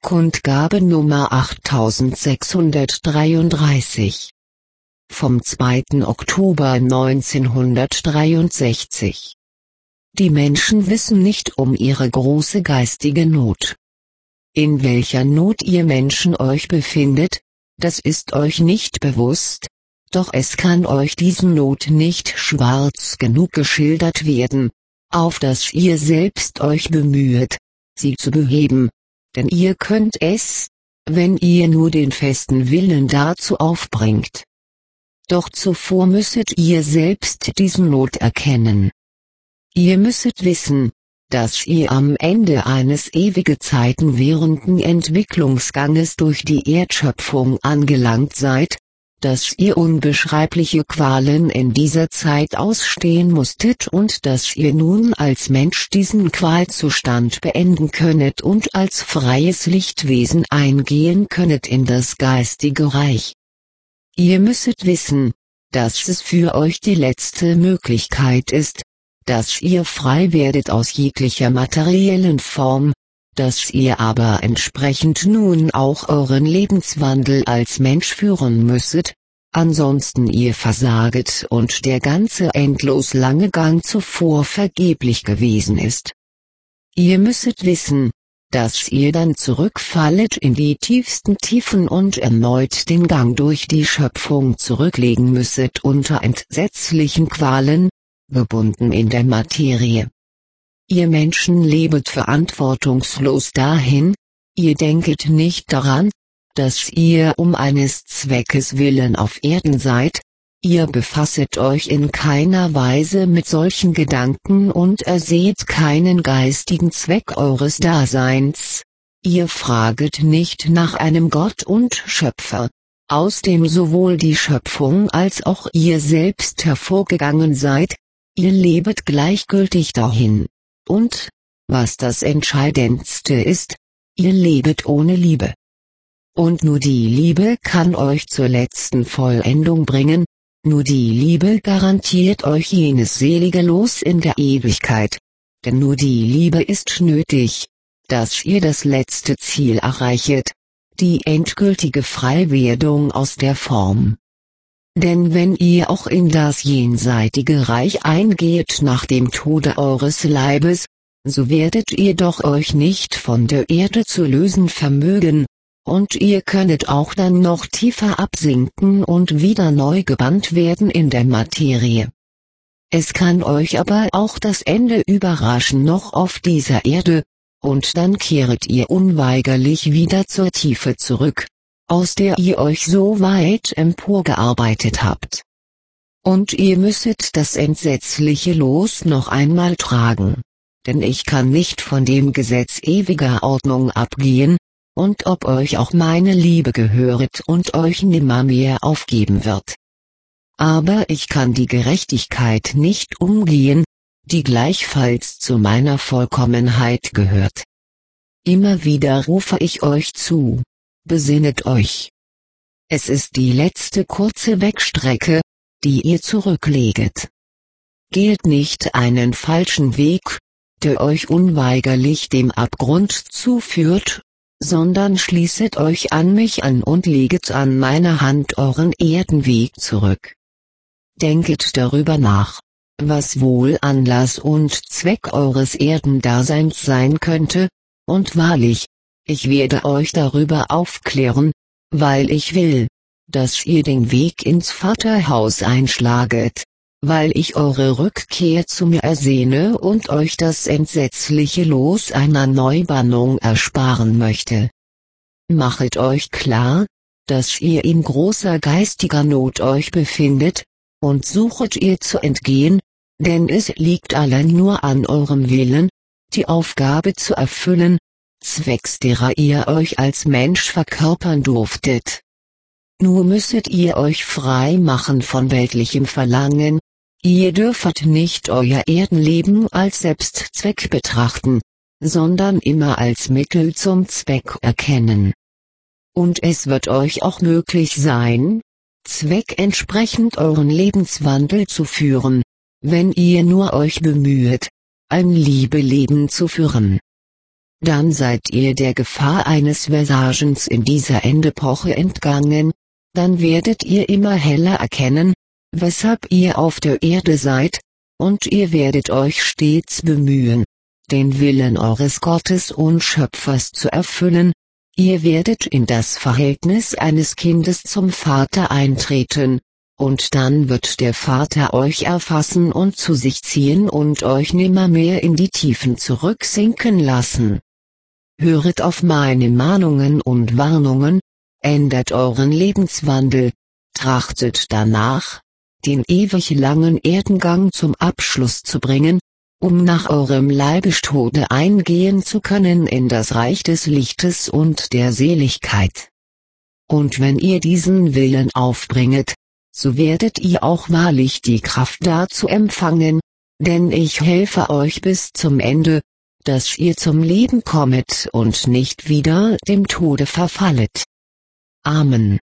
Kundgabe Nummer 8633 vom 2. Oktober 1963. Die Menschen wissen nicht um ihre große geistige Not. In welcher Not ihr Menschen euch befindet, das ist euch nicht bewusst, doch es kann euch diese Not nicht schwarz genug geschildert werden, auf dass ihr selbst euch bemühet, sie zu beheben, denn ihr könnt es, wenn ihr nur den festen Willen dazu aufbringt. Doch zuvor müsset ihr selbst diese Not erkennen. Ihr müsset wissen, dass ihr am Ende eines ewige Zeiten währenden Entwicklungsganges durch die Erdschöpfung angelangt seid, dass ihr unbeschreibliche Qualen in dieser Zeit ausstehen musstet und dass ihr nun als Mensch diesen Qualzustand beenden könnet und als freies Lichtwesen eingehen könnet in das geistige Reich. Ihr müsset wissen, dass es für euch die letzte Möglichkeit ist, dass ihr frei werdet aus jeglicher materiellen Form, dass ihr aber entsprechend nun auch euren Lebenswandel als Mensch führen müsset, ansonsten ihr versaget und der ganze endlos lange Gang zuvor vergeblich gewesen ist. Ihr müsset wissen, dass ihr dann zurückfallet in die tiefsten Tiefen und erneut den Gang durch die Schöpfung zurücklegen müsset unter entsetzlichen Qualen, gebunden in der Materie. Ihr Menschen lebet verantwortungslos dahin, ihr denket nicht daran, dass ihr um eines Zweckes willen auf Erden seid, ihr befasset euch in keiner Weise mit solchen Gedanken und erseht keinen geistigen Zweck eures Daseins, ihr fraget nicht nach einem Gott und Schöpfer, aus dem sowohl die Schöpfung als auch ihr selbst hervorgegangen seid, ihr lebet gleichgültig dahin. Und, was das Entscheidendste ist, ihr lebet ohne Liebe. Und nur die Liebe kann euch zur letzten Vollendung bringen, nur die Liebe garantiert euch jenes selige Los in der Ewigkeit, denn nur die Liebe ist nötig, dass ihr das letzte Ziel erreichet, die endgültige Freiwerdung aus der Form. Denn wenn ihr auch in das jenseitige Reich eingeht nach dem Tode eures Leibes, so werdet ihr doch euch nicht von der Erde zu lösen vermögen, und ihr könnet auch dann noch tiefer absinken und wieder neu gebannt werden in der Materie. Es kann euch aber auch das Ende überraschen noch auf dieser Erde, und dann kehret ihr unweigerlich wieder zur Tiefe zurück, aus der ihr euch so weit emporgearbeitet habt. Und ihr müsset das entsetzliche Los noch einmal tragen, denn ich kann nicht von dem Gesetz ewiger Ordnung abgehen, und ob euch auch meine Liebe gehöret und euch nimmermehr aufgeben wird. Aber ich kann die Gerechtigkeit nicht umgehen, die gleichfalls zu meiner Vollkommenheit gehört. Immer wieder rufe ich euch zu. Besinnet euch. Es ist die letzte kurze Wegstrecke, die ihr zurückleget. Geht nicht einen falschen Weg, der euch unweigerlich dem Abgrund zuführt, sondern schließet euch an mich an und leget an meiner Hand euren Erdenweg zurück. Denket darüber nach, was wohl Anlass und Zweck eures Erdendaseins sein könnte, und wahrlich, ich werde euch darüber aufklären, weil ich will, dass ihr den Weg ins Vaterhaus einschlaget, weil ich eure Rückkehr zu mir ersehne und euch das entsetzliche Los einer Neubannung ersparen möchte. Machet euch klar, dass ihr in großer geistiger Not euch befindet, und suchet ihr zu entgehen, denn es liegt allein nur an eurem Willen, die Aufgabe zu erfüllen, zwecks derer ihr euch als Mensch verkörpern durftet. Nur müsset ihr euch frei machen von weltlichem Verlangen, ihr dürfet nicht euer Erdenleben als Selbstzweck betrachten, sondern immer als Mittel zum Zweck erkennen. Und es wird euch auch möglich sein, zweckentsprechend euren Lebenswandel zu führen, wenn ihr nur euch bemühet, ein Liebeleben zu führen. dann seid ihr der Gefahr eines Versagens in dieser Endepoche entgangen, dann werdet ihr immer heller erkennen, weshalb ihr auf der Erde seid, und ihr werdet euch stets bemühen, den Willen eures Gottes und Schöpfers zu erfüllen. Ihr werdet in das Verhältnis eines Kindes zum Vater eintreten, und dann wird der Vater euch erfassen und zu sich ziehen und euch nimmermehr in die Tiefen zurücksinken lassen. Höret auf meine Mahnungen und Warnungen, ändert euren Lebenswandel, trachtet danach, den ewig langen Erdengang zum Abschluss zu bringen, um nach eurem Leibestode eingehen zu können in das Reich des Lichtes und der Seligkeit. Und wenn ihr diesen Willen aufbringet, so werdet ihr auch wahrlich die Kraft dazu empfangen, denn ich helfe euch bis zum Ende, dass ihr zum Leben kommet und nicht wieder dem Tode verfallet. Amen.